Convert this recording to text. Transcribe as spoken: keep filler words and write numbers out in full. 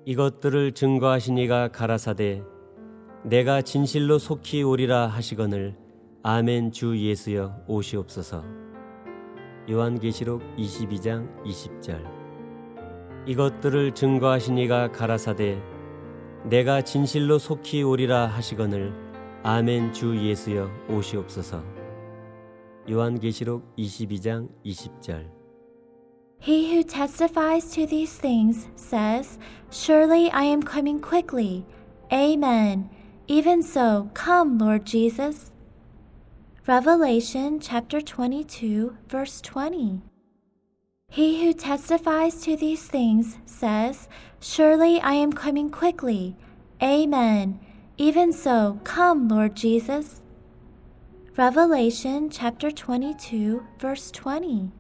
이것들을 증거하신 이가 가라사대 내가 진실로 속히 오리라 하시거늘 아멘. 주 예수여 오시옵소서. 요한계시록 이십이 장 이십 절. 이것들을 증거하신 이가 가라사대 내가 진실로 속히 오리라 하시거늘 아멘. 주 예수여 오시옵소서. 요한계시록 이십이 장 이십 절. He who testifies to these things says, Surely I am coming quickly. Amen. Even so, come, Lord Jesus. Revelation chapter twenty-two, verse twenty. He who testifies to these things says, Surely I am coming quickly. Amen. Even so, come, Lord Jesus. Revelation chapter twenty-two, verse twenty.